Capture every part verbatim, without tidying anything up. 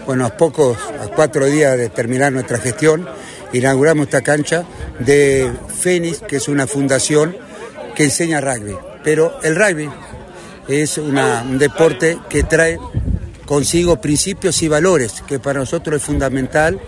Bueno, a pocos, a cuatro días de terminar nuestra gestión, inauguramos esta cancha de Fénix, que es una fundación que enseña rugby. Pero el rugby es una, un deporte que trae consigo principios y valores, que para nosotros es fundamental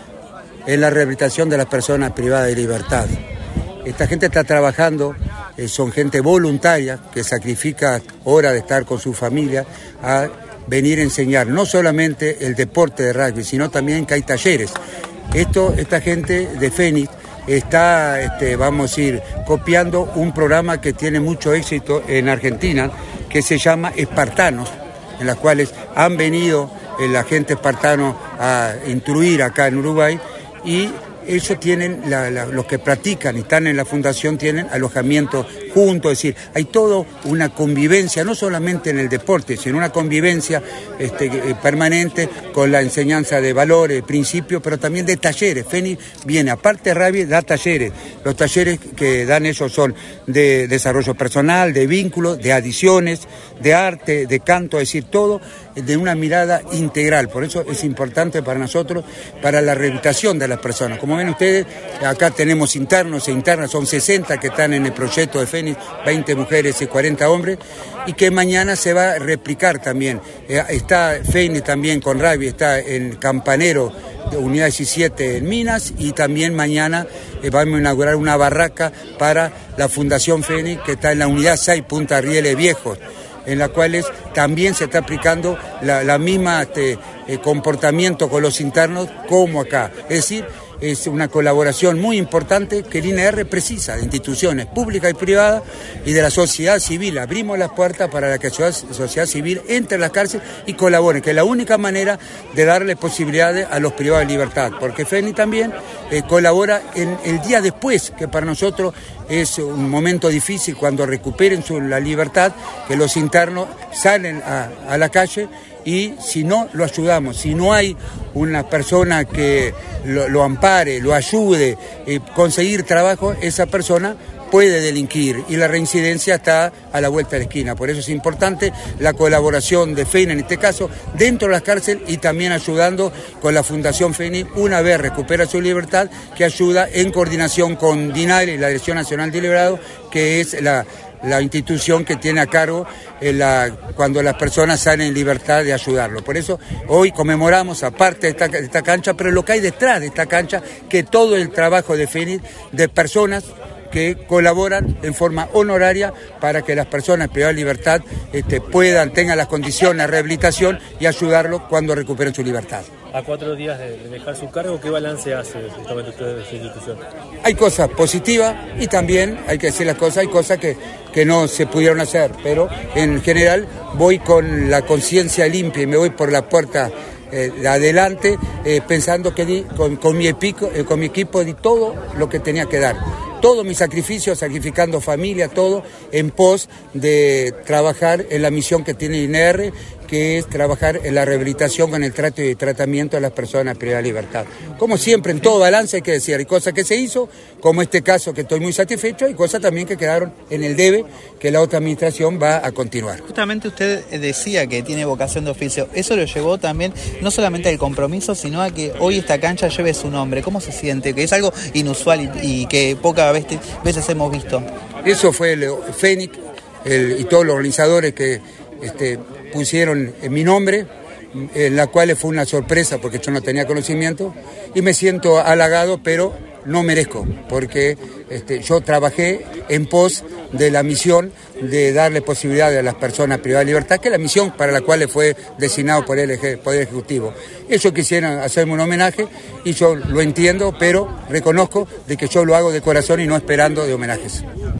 en la rehabilitación de las personas privadas de libertad. Esta gente está trabajando, eh, son gente voluntaria que sacrifica horas de estar con su familia a venir a enseñar no solamente el deporte de rugby, sino también que hay talleres. Esto, esta gente de Fénix está, este, vamos a decir, copiando un programa que tiene mucho éxito en Argentina, que se llama Espartanos, en las cuales han venido eh, la gente espartano a instruir acá en Uruguay, y ellos tienen, la, la, los que practican y están en la fundación tienen alojamiento juntos, es decir, hay toda una convivencia, no solamente en el deporte, sino una convivencia este, permanente con la enseñanza de valores, principios, pero también de talleres. Fénix viene, aparte de rugby, da talleres. Los talleres que dan ellos son de desarrollo personal, de vínculos, de adiciones, de arte, de canto, es decir, todo de una mirada integral. Por eso es importante para nosotros, para la rehabilitación de las personas. Como ven ustedes, acá tenemos internos e internas, son sesenta que están en el proyecto de Fénix, veinte mujeres y cuarenta hombres, y que mañana se va a replicar también. Eh, está Fénix también con rugby, está en Campanero, unidad diecisiete en Minas, y también mañana eh, vamos a inaugurar una barraca para la Fundación Fénix, que está en la unidad seis Punta Rieles Viejos, en las cuales también se está aplicando la, la misma este, eh, comportamiento con los internos como acá. Es decir, es una colaboración muy importante que el I N R precisa de instituciones públicas y privadas y de la sociedad civil. Abrimos las puertas para que la sociedad civil entre a la cárcel y colabore, que es la única manera de darle posibilidades a los privados de libertad, porque Fénix también eh, colabora en el día después, que para nosotros es un momento difícil cuando recuperen su, la libertad, que los internos salen a, a la calle, y si no lo ayudamos, si no hay una persona que lo, lo ampare, lo ayude, eh, conseguir trabajo, esa persona puede delinquir y la reincidencia está a la vuelta de la esquina. Por eso es importante la colaboración de Fénix, en este caso, dentro de las cárceles y también ayudando con la Fundación Fénix, una vez recupera su libertad, que ayuda en coordinación con DINAIR, la Dirección Nacional de Liberados, que es la... la institución que tiene a cargo eh, la, cuando las personas salen en libertad de ayudarlo. Por eso hoy conmemoramos, aparte de esta, de esta cancha, pero lo que hay detrás de esta cancha, que todo el trabajo de Fénix, de personas que colaboran en forma honoraria para que las personas privadas de libertad este, puedan, tengan las condiciones de rehabilitación y ayudarlos cuando recuperen su libertad. A cuatro días de dejar su cargo, ¿qué balance hace justamente usted de su institución? Hay cosas positivas y también, hay que decir las cosas, hay cosas que, que no se pudieron hacer, pero en general voy con la conciencia limpia y me voy por la puerta eh, de adelante eh, pensando que di, con, con, mi epico, eh, con mi equipo di todo lo que tenía que dar. Todo mi sacrificio, sacrificando familia, todo en pos de trabajar en la misión que tiene I N R, que es trabajar en la rehabilitación con el trato y tratamiento de las personas privadas de libertad. Como siempre, en todo balance hay que decir, hay cosas que se hizo, como este caso que estoy muy satisfecho, y cosas también que quedaron en el debe, que la otra administración va a continuar. Justamente usted decía que tiene vocación de oficio, eso lo llevó también no solamente al compromiso, sino a que hoy esta cancha lleve su nombre. ¿Cómo se siente? Que es algo inusual y, y que pocas veces, veces hemos visto. Eso fue el Fénix el, y todos los organizadores que este, pusieron en mi nombre, en la cual fue una sorpresa porque yo no tenía conocimiento, y me siento halagado, pero no merezco, porque este, yo trabajé en pos de la misión de darle posibilidades a las personas privadas de libertad, que es la misión para la cual fue designado por el Poder Ejecutivo. Ellos quisieron hacerme un homenaje y yo lo entiendo, pero reconozco de que yo lo hago de corazón y no esperando de homenajes.